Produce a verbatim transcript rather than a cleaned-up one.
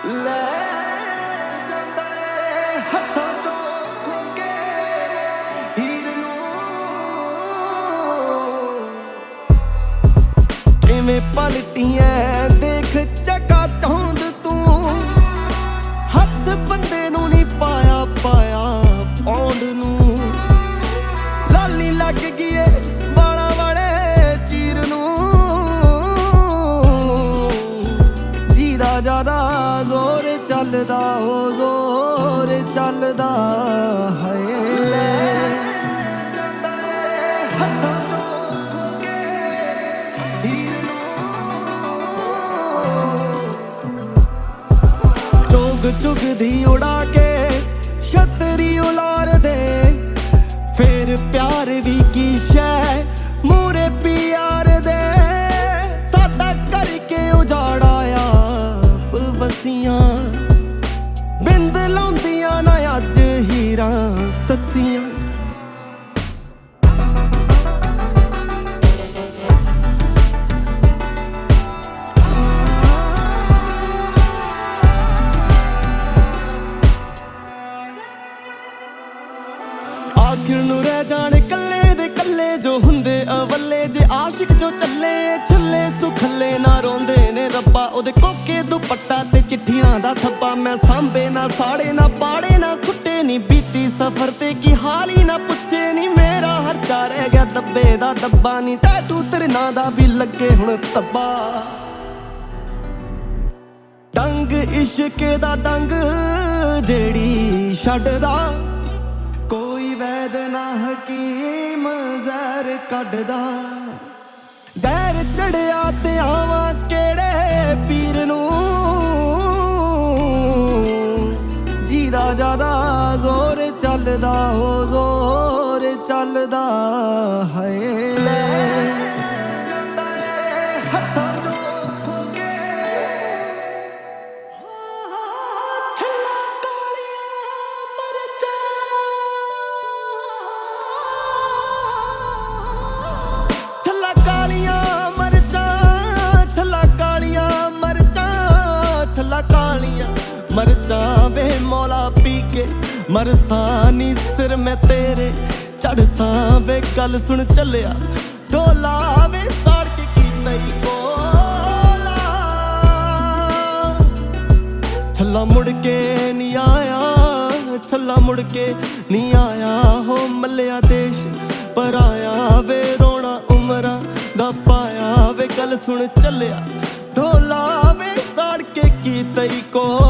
ਲੈ ਜਾਂਦਾ ਏ ਹੱਥਾਂ ਚੋਂ ਖੋ ਕੇ ਹੀਰ ਨੂੰ। ਕਿਵੇਂ ਪਲਟੀਆਂ ਦੇਖ ਚੱਕਾ ਚੌਂਦ ਤੂੰ, ਹੱਥ ਬੰਦੇ ਨੂੰ ਨੀ ਪਾਇਆ ਪਾਇਆ ਪੌਂਡ ਨੂੰ। ਲਾਲੀ ਲੱਗ ਗਈ ਏ ਵਾਲਾਂ ਵਾਲੇ ਚੀਰ ਨੂੰ, ਜਿਹਦਾ ਜ਼ਿਆਦਾ ਜ਼ੋਰ ਚੱਲਦਾ ਉਹ ਜ਼ੋਰ ਚੱਲਦਾ ਹੈ। ਜਾਂਦਾ ਏ ਹੱਥਾਂ ਚੋਂ ਖੋ ਕੇ ਹੀਰ ਨੂੰ। ਚੁਗ ਚੁਗਦੀ ਉਡਾ ਕੇ ਛਤਰੀ ਉਲਾਰ ਦੇ, ਫੇਰ ਪਿਆਰ ਵੀ ਕੀ ਸ਼ੈ ਮੂਰੇ ਪਿਆਰ ਦੇ। ਸਾਡਾ ਕਰਕੇ ਉਜਾੜਾ ਆਪ ਵਸੀਆਂ, ਬਿੰਦ ਲਾਉਂਦੀਆਂ ਨਾ ਅੱਜ ਹੀਰਾਂ ਸੱਸੀਆਂ। ਆਖਿਰ ਨੂੰ ਰਹਿ ਜਾਣ ਕੱਲੇ ਦੇ ਕੱਲੇ ਜੋ ਹੁੰਦੇ ਅਵੱਲੇ। ਜੇ ਆਸ਼ਿਕ ਜੋ ਚੱਲੇ ਛੱਲੇ ਸੁਖੱਲੇ ਨਾ ਰੋਂਦੇ ਨੇ ਰੱਬਾ। ਉਹਦੇ ਕੋਕੇ ਦੁਪੱਟਾ ਤੇ ਚਿੱਠੀਆਂ ਦਾ ਥੱਪਾ, ਮੈਂ ਸਾਂਭੇ ਨਾ ਸਾੜੇ ਨਾ ਪਾੜੇ ਨਾ ਸੁੱਟੇ ਨੀ। ਬੀਤੀ ਸਫ਼ਰ ਤੇ ਕੀ ਹਾਲ ਹੀ ਨਾ ਪੁੱਛੇ ਨੀ, ਮੇਰਾ ਹਰਚਾ ਰਹਿ ਗਿਆ ਦੱਬੇ ਦਾ ਦੱਬਾ ਨੀ। ਟੈਟੂ ਤੇਰੇ ਨਾਂ ਦਾ ਵੀ ਲੱਗੇ ਹੁਣ ਤੱਬਾ, ਡੰਗ ਇਸ਼ਕੇ ਦਾ ਡੰਗ ਜਿਹੜੀ ਛੱਡਦਾ। ਕੋਈ ਵੈਦ ਨਾ ਹਕੀਮ ਜ਼ਹਿਰ ਕੱਢਦਾ, ਜ਼ਹਿਰ ਚੜਿਆ ਤੇ ਆਵਾਂ ਕਿਹੜੇ ਪੀਰ ਨੂੰ। ਜਿਹਦਾ ਜ਼ਿਆਦਾ ਜ਼ੋਰ ਚੱਲਦਾ ਉਹ ਜ਼ੋਰ ਚੱਲਦਾ ਹੈ। ਜਾਂਦਾ ਏ ਹੱਥਾਂ ਚੋਂ ਖੋ ਕੇ ਛੱਲਾ ਕਾਲੀਆਂ ਮਰਚਾਂ, ਛੱਲਾ ਕਾਲੀਆਂ ਮਰਚਾਂ, ਛੱਲਾ ਕਾਲੀਆਂ ਮਰਚਾਂ, ਛੱਲਾ ਕਾਲੀਆਂ ਮਰਚਾਂ। ਵੇ ਮੌਲਾ ਪੀ ਕੇ ਮਰਸਾਂ ਨੀ ਸਿਰ ਮੈਂ ਤੇਰੇ ਚੜ੍ਹਸਾਂ। ਵੇ ਗੱਲ ਸੁਣ ਚੱਲਿਆ ਢੋਲਾ ਵੇ ਸਾੜ ਕੇ ਕੀਤਾ ਈ ਕੋਲਾ। ਛੱਲਾ ਮੁੜ ਕੇ ਨੀ ਆਇਆ, ਛੱਲਾ ਮੁੜ ਕੇ ਨੀ ਆਇਆ। ਹੋ ਮੱਲਿਆ ਦੇਸ਼ ਪਰਾਇਆ, ਵੇ ਰੋਣਾ ਉਮਰਾਂ ਦਾ ਪਾਇਆ। ਵੇ ਗੱਲ ਸੁਣ ਚੱਲਿਆ ਢੋਲਾ ਵੇ ਸਾੜ ਕੇ ਕੀਤਾ ਈ ਕੋਲਾ।